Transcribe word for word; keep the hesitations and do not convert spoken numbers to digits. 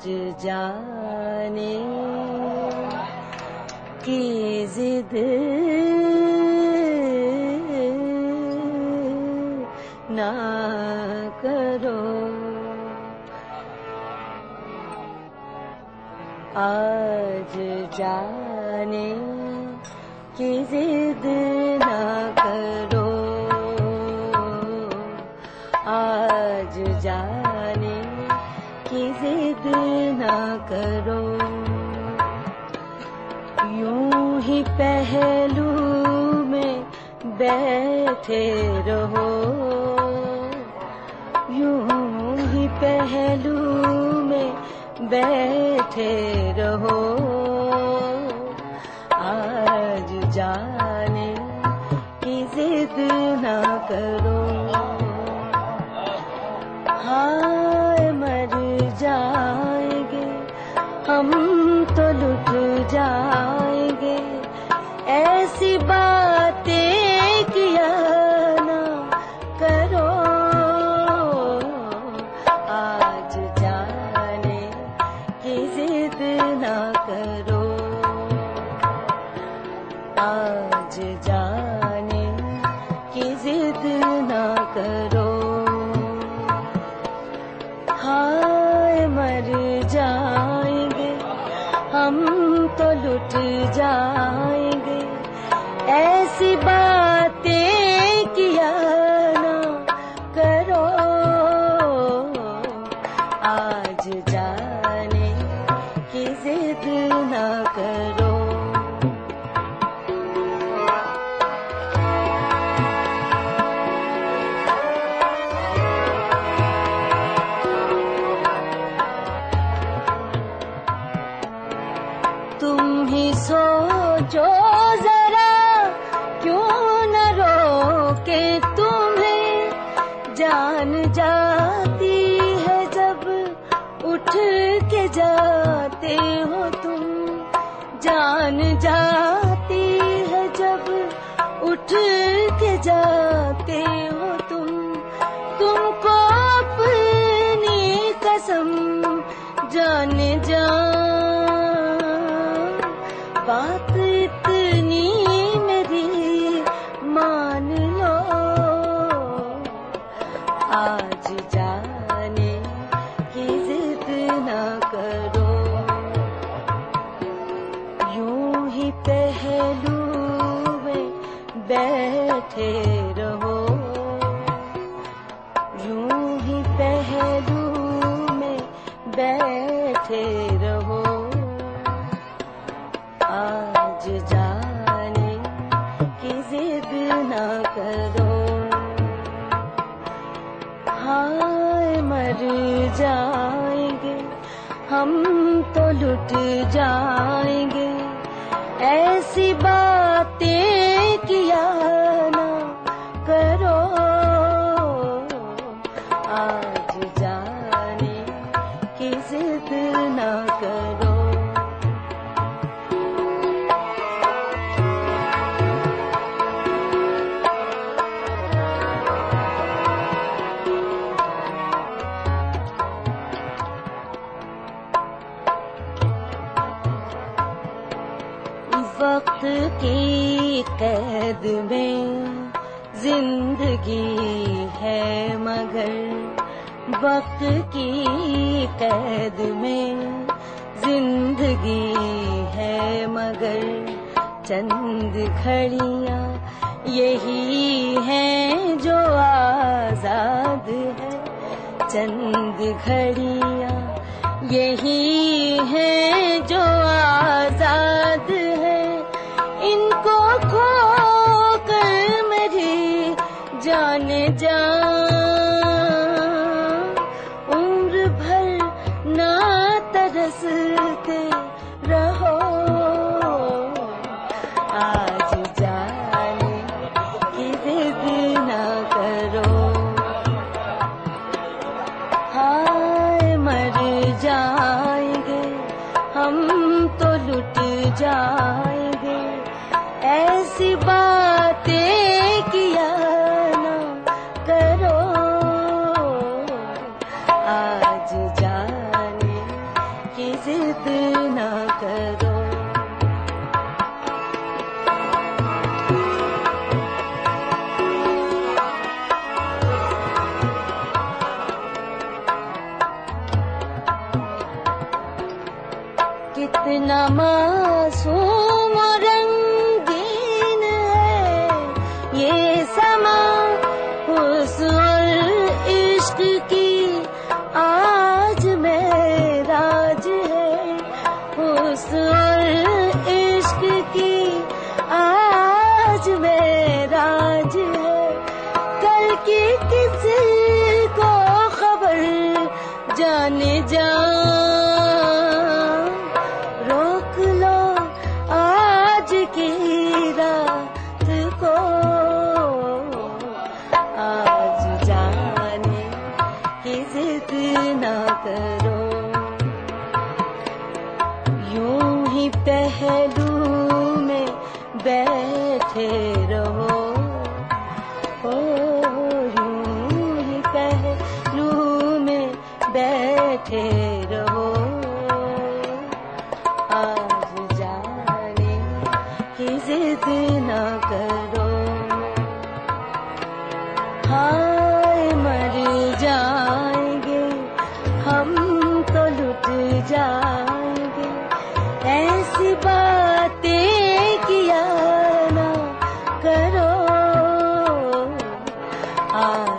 आज जाने की जिद ना करो, आज जाने की जिद ना करो, आज जाने की जिद ना करो। यूं ही पहलू में बैठे रहो, यूं ही पहलू में बैठे रहो, आज जाने की जिद ना करो। हाय मर जाएंगे हम तो लुट जाएंगे, ऐसी बातें किया ना करो, आज जाने की जिद ना करो, आज जाने की जिद ना करो। हाय मर जाएंगे हम तो लुट जाएंगे, ऐसी बातें किया ना करो, आज जाने की जिद ना करो। तुम ही सोचो जरा, क्यों न रोके तुम्हें, जान जाती है जब उठ के जाते हो तुम, जान जाती है जब उठ के जाते हो तुम, तुमको अपनी कसम जाने जा, बात इतनी मेरी मान लो, आज जाने की जिद ना करो। यूं ही पहलू में बैठे रहो, यूं ही पहलू में बैठे रहो, आज जाने की जिद ना करो। हाय मर जाएंगे हम तो लुट जाएंगे, ऐसी बातें किया ना करो, आज जाने की जिद ना करो। वक्त की कैद में जिंदगी है मगर, वक्त की कैद में जिंदगी है मगर, चंद घड़ियां यही हैं जो आजाद है, चंद घड़ियां यही हैं जो आजाद है, इनको खो कर मेरी जाने जा, उम्र भर ना तरसते रहो, आज जाने की जिद ना करो। हाय मर जाएंगे हम तो लुट जाएंगे, ऐसी बातें किया ना कर जिद ना करो। कितना मासूम और रंगीन है ये समा, हुस्न और इश्क की आज मेराज है। हुस्न और इश्क की आज मेराज है। कल की किसी को खबर जाने जा, रोक लो आज की रात को। आज जाने की जिद ना करो। यूं ही पहलू में बैठे रहो, ओ यूं ही पहलू में बैठे रहो। आज जाने की जिद ना करो। हाय मर जाएंगे हम तो लुट जाएंगे, ऐसी बातें किया ना करो। आज